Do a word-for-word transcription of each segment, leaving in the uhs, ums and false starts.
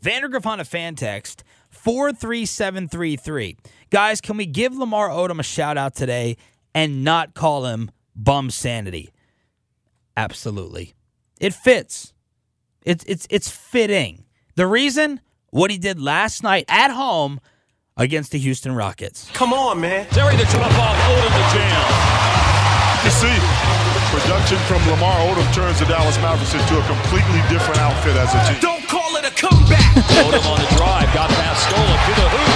Vandergriff on a fan text, four three seven three three. Guys, can we give Lamar Odom a shout-out today and not call him bum sanity? Absolutely. It fits. It's it's it's fitting. The reason? What he did last night at home against the Houston Rockets. Come on, man. Terry the drop off, Odom the jam. You see, production from Lamar Odom turns the Dallas Mavericks into a completely different outfit as a team. Don't call it a comeback. Odom on the drive, got past Scola to the hoop.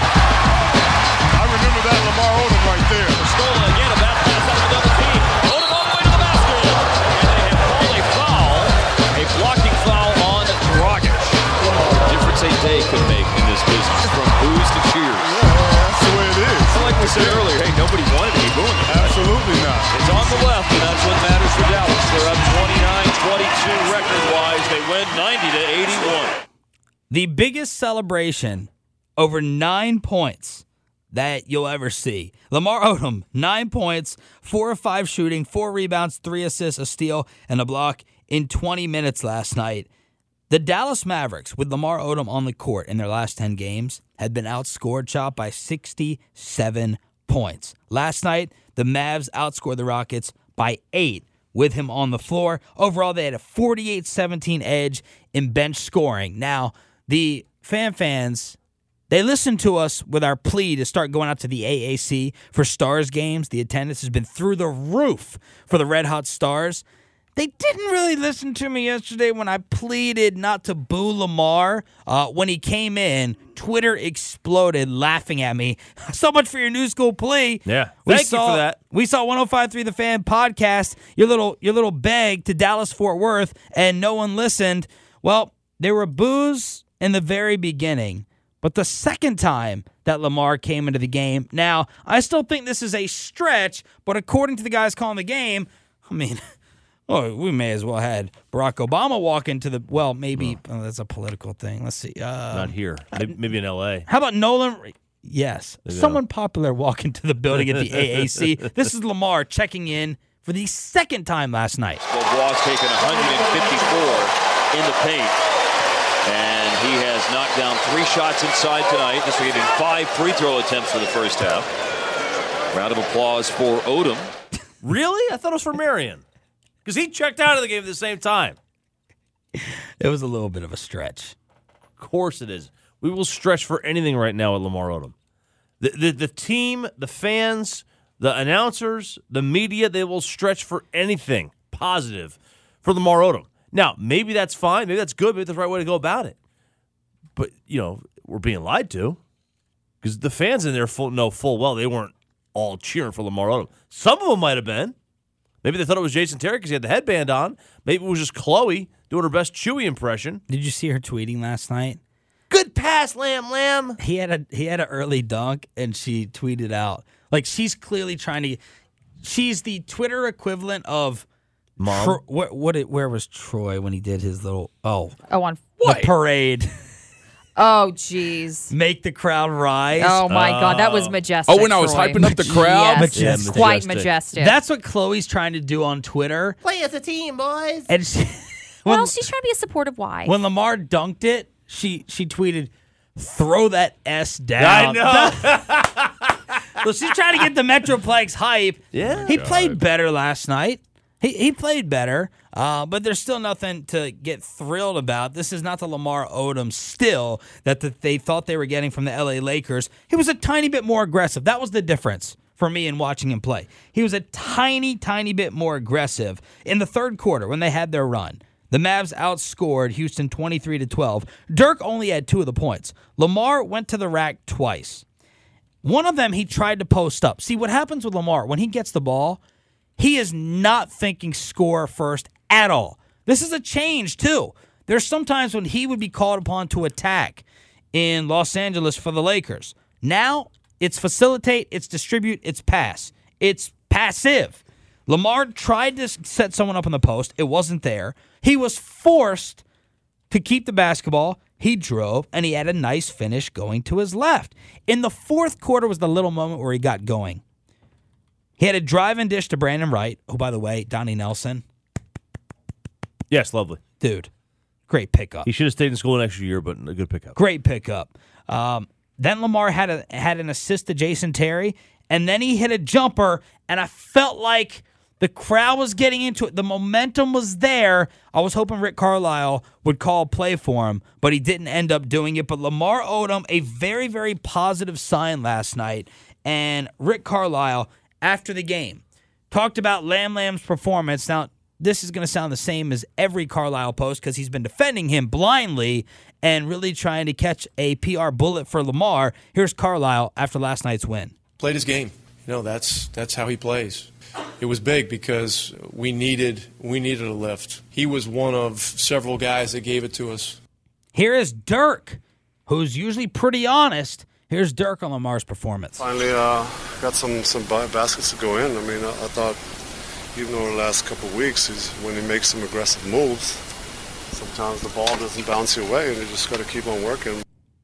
I remember that Lamar Odom right there. Scola again, a bad pass out of another team. Odom all the way to the basket. And they have called a foul, a blocking foul on Dragic. Difference a day could make in this business, from boos to cheers. Yeah, that's the way it is. Like we said earlier, hey, nobody wanted to be booing it. Absolutely not. It's on the left, and that's what matters for Dallas. They're up twenty-nine twenty-two record-wise. They win ninety to eighty-one. The biggest celebration over nine points that you'll ever see. Lamar Odom, nine points, four of five shooting, four rebounds, three assists, a steal, and a block in twenty minutes last night. The Dallas Mavericks, with Lamar Odom on the court in their last ten games, had been outscored, Chop, by sixty-seven points. Last night, the Mavs outscored the Rockets by eight with him on the floor. Overall, they had a forty-eight seventeen edge in bench scoring. Now, the fan fans, they listened to us with our plea to start going out to the A A C for Stars games. The attendance has been through the roof for the Red Hot Stars. They didn't really listen to me yesterday when I pleaded not to boo Lamar. Uh, when he came in, Twitter exploded laughing at me. So much for your new school plea. Yeah, we thank saw, you for that. We saw one oh five point three The Fan podcast, your little your little beg to Dallas-Fort Worth, and no one listened. Well, there were boos in the very beginning, but the second time that Lamar came into the game, now, I still think this is a stretch, but according to the guys calling the game, I mean... Oh, we may as well had Barack Obama walk into the, well, maybe, oh, that's a political thing. Let's see. Uh, Not here. Maybe, maybe in L A. How about Nolan? Yes. Maybe Someone not. popular walk into the building at the A A C. This is Lamar checking in for the second time last night. Beaubois taken one fifty-four in the paint. And he has knocked down three shots inside tonight. This will give him five free throw attempts for the first half. Round of applause for Odom. Really? I thought it was for Marion. Because he checked out of the game at the same time. It was a little bit of a stretch. Of course it is. We will stretch for anything right now with Lamar Odom. The, the, the team, the fans, the announcers, the media, they will stretch for anything positive for Lamar Odom. Now, maybe that's fine. Maybe that's good. Maybe that's the right way to go about it. But, you know, we're being lied to. Because the fans in there full, know full well they weren't all cheering for Lamar Odom. Some of them might have been. Maybe they thought it was Jason Terry because he had the headband on. Maybe it was just Chloe doing her best Chewy impression. Did you see her tweeting last night? Good pass, Lamb, Lamb. He had a he had an early dunk, and she tweeted out like she's clearly trying to. She's the Twitter equivalent of Mom. Tro- what what it, where was Troy when he did his little oh Oh, on the parade? Oh, jeez. Make the crowd rise. Oh, my God. That was majestic. Oh, when I was Troy. hyping up the crowd? Yes. Majestic. Yeah, quite majestic. That's what Chloe's trying to do on Twitter. Play as a team, boys. And she, when, Well, she's trying to be a supportive wife. when Lamar dunked it, she she tweeted, "Throw that S down." I know. Well, she's trying to get the Metroplex hype. Yeah. He played better last night. He he played better, uh, but there's still nothing to get thrilled about. This is not the Lamar Odom still that the, they thought they were getting from the L A Lakers. He was a tiny bit more aggressive. That was the difference for me in watching him play. He was a tiny, tiny bit more aggressive in the third quarter when they had their run. The Mavs outscored Houston twenty-three to twelve. Dirk only had two of the points. Lamar went to the rack twice. One of them he tried to post up. See, what happens with Lamar, when he gets the ball, he is not thinking score first at all. This is a change, too. There's sometimes when he would be called upon to attack in Los Angeles for the Lakers. Now, it's facilitate, it's distribute, it's pass. It's passive. Lamar tried to set someone up in the post. It wasn't there. He was forced to keep the basketball. He drove, and he had a nice finish going to his left. In the fourth quarter was the little moment where he got going. He had a drive and dish to Brandon Wright, who, by the way, Donnie Nelson. Yes, lovely. Dude, Great pickup. He should have stayed in school an extra year, but a good pickup. Great pickup. Um, then Lamar had a had an assist to Jason Terry, and then he hit a jumper, and I felt like the crowd was getting into it. The momentum was there. I was hoping Rick Carlisle would call a play for him, but he didn't end up doing it. But Lamar Odom, a very, very positive sign last night, and Rick Carlisle, after the game, talked about Lamb Lamb's performance. Now, this is going to sound the same as every Carlisle post because he's been defending him blindly and really trying to catch a P R bullet for Lamar. Here's Carlisle after last night's win. Played his game. You know, that's that's how he plays. It was big because we needed we needed a lift. He was one of several guys that gave it to us. Here is Dirk, who's usually pretty honest. Here's Dirk on Lamar's performance. Finally uh, got some, some baskets to go in. I mean, I, I thought even over the last couple of weeks, is when he makes some aggressive moves, sometimes the ball doesn't bounce your way, and you just got to keep on working.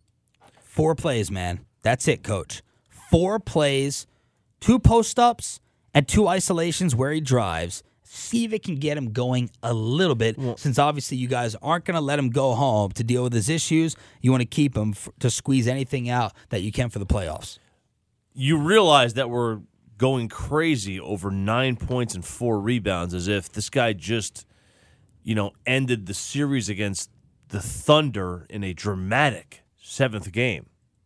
Four plays, man. That's it, Coach. Four plays, two post-ups, and two isolations where he drives. See if it can get him going a little bit, well, since obviously you guys aren't going to let him go home to deal with his issues. You want to keep him f- to squeeze anything out that you can for the playoffs. You realize that we're going crazy over nine points and four rebounds as if this guy just, you know, ended the series against the Thunder in a dramatic seventh game.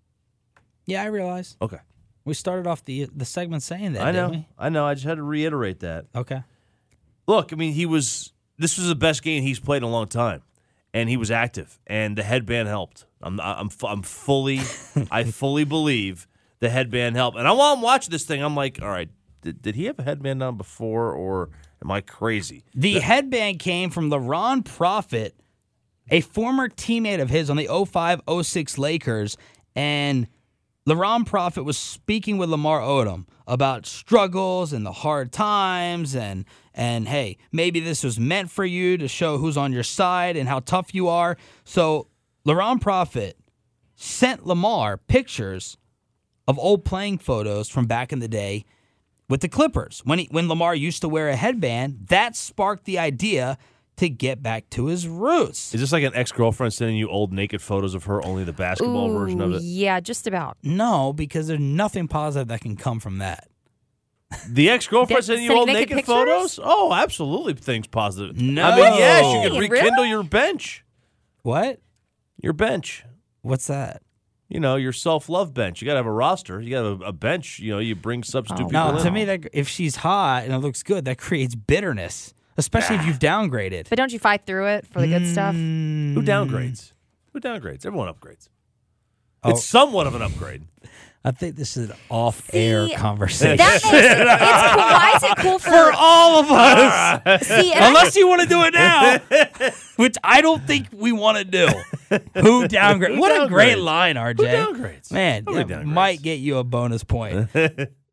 Yeah, I realize. Okay. We started off the the segment saying that, I know. didn't we? I know. I just had to reiterate that. Okay. Look, I mean, he was. This was the best game he's played in a long time, and he was active, and the headband helped. I'm, I'm, I'm fully, I fully believe the headband helped. And I while I'm watching this thing, I'm like, all right, did, did he have a headband on before, or am I crazy? The, the headband came from LaRon Profit, a former teammate of his on the oh five oh six Lakers, and LaRon Profit was speaking with Lamar Odom about struggles and the hard times and, and hey, maybe this was meant for you to show who's on your side and how tough you are. So LaRon Profit sent Lamar pictures of old playing photos from back in the day with the Clippers. When he, when Lamar used to wear a headband, that sparked the idea to get back to his roots. Is this like an ex-girlfriend sending you old naked photos of her, only the basketball Ooh, version of it? Yeah, just about. No, because there's nothing positive that can come from that. The ex-girlfriend Did- sending you sending old naked naked pictures? photos? Oh, absolutely things positive. No. I mean, yes, you could Really? rekindle your bench. What? Your bench. What's that? You know, your self-love bench. You got to have a roster. You got to have a bench. You know, you bring substitute Oh, people No, in. to me, that if she's hot and it looks good, that creates bitterness, especially if you've downgraded. But don't you fight through it for the good stuff? Who downgrades? Who downgrades? Everyone upgrades. Oh. It's somewhat of an upgrade. I think this is an off-air See, conversation. That makes it, it's cool. Why is it cool for, for all of us. See, and I Unless you want to do it now, which I don't think we want to do. Who downgrades? Who What a great downgrades? line, R J. Who downgrades? Man, Nobody that downgrades. might get you a bonus point.